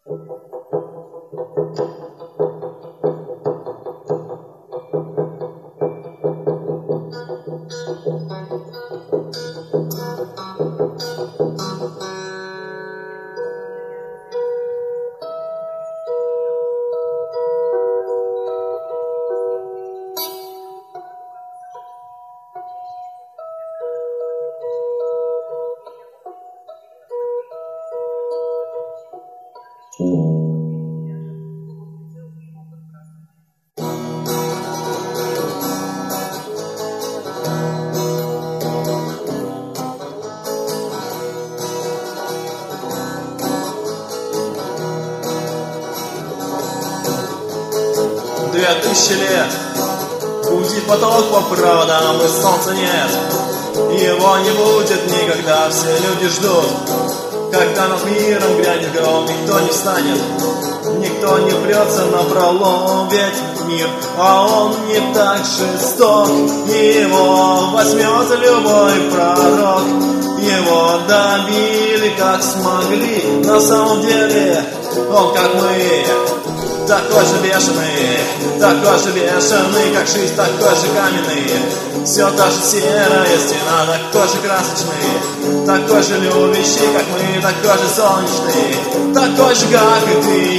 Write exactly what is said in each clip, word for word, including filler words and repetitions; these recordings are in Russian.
Две тысячи лет гудит поток по проводам, и солнца нет. Его не будет никогда, все люди ждут, когда над миром грянет гром. Никто не встанет, никто не прется напролом, ведь мир, а он не так жесток. Его возьмет любой пророк, его добили как смогли. На самом деле он как мы, такой же бешеный, такой же бешеный, как жизнь, такой же каменный. Все та же серая стена, такой же красочный, такой же любящий, как мы, такой же солнечный, такой же, как и ты и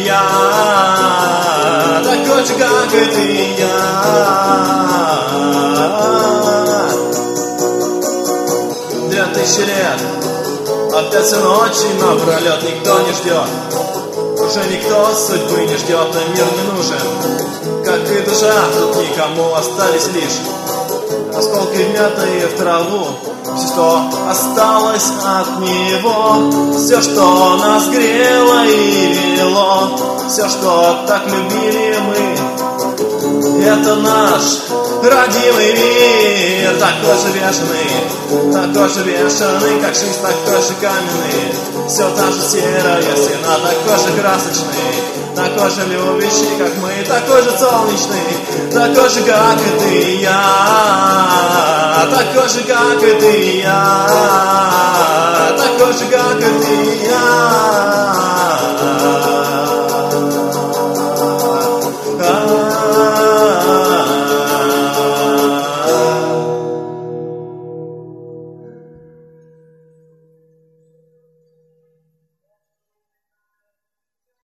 я, такой же, как и ты и я. Две тысячи лет, опять всю ночь и напролет никто не ждет. Уже никто судьбы не ждет, а мир не нужен, как и душа, тут никому остались лишь осколки, вмятые в траву. Все, что осталось от него, все, что нас грело и вело, все, что так любили мы, это наш родимый мир. Такой же бешеный, такой же бешеный, как жизнь, такой же каменный. Все та же серая стена, такой же красочный, такой же любящий, как мы, такой же солнечный, такой же, как и ты и я, такой же, как и ты и я, такой же, как и ты и я.